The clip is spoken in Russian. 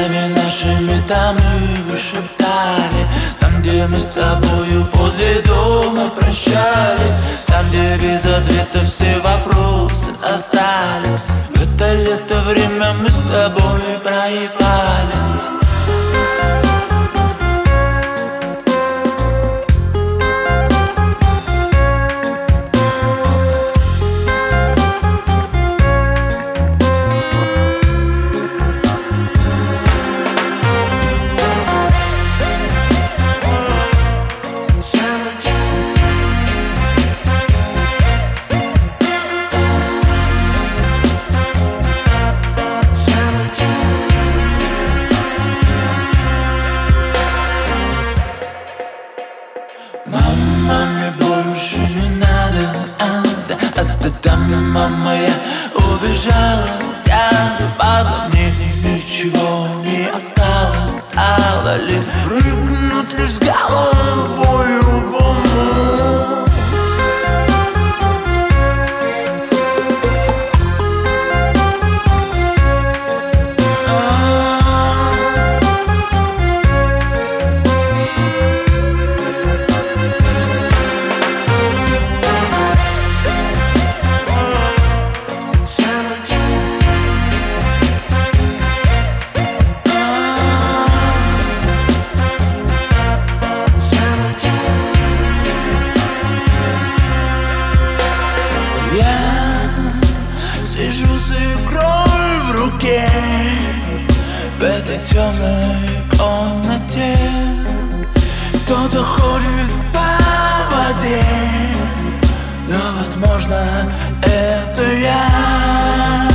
Именами нашими там и вышептали. Там, где мы с тобою подле дома прощались. Там, где без ответа все вопросы остались. В это лето время мы с тобой проебали. Мама, мне больше не надо, мама, я убежала. Я упала, мне ничего не осталось. Стало ли прыгнуть лишь головой в омут? Я сижу с игрой в руке в этой темной комнате. Кто-то ходит по воде, но, возможно, это я.